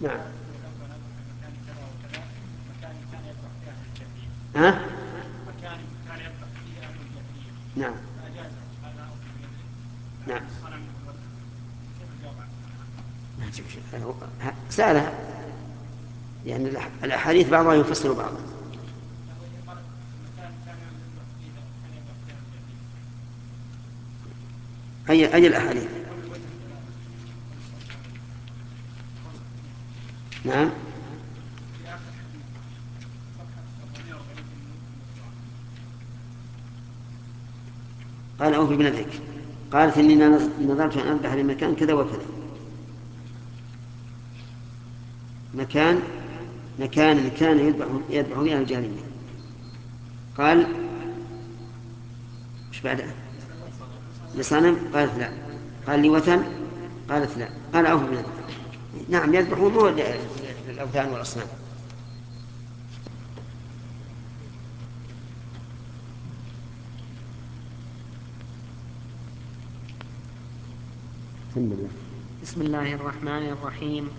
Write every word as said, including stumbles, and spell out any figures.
نعم. ها؟ نعم. نعم. سألها يعني الأحاديث بعضها يفسر بعضا. أي أي الأحاديث؟ نعم. قال أوفي بنذرك. قالت إني نظرت أن أذبح لمكان كذا وكذا. مكان مكان كان يذبح يذبح فيها الجاهلية. قال مش بعدها لصنم؟ قالت لا. قال لوثن؟ قالت لا. قال أوفي بنذرك. نعم يذبحون مو للأوثان والأصنام. بسم الله الرحمن الرحيم.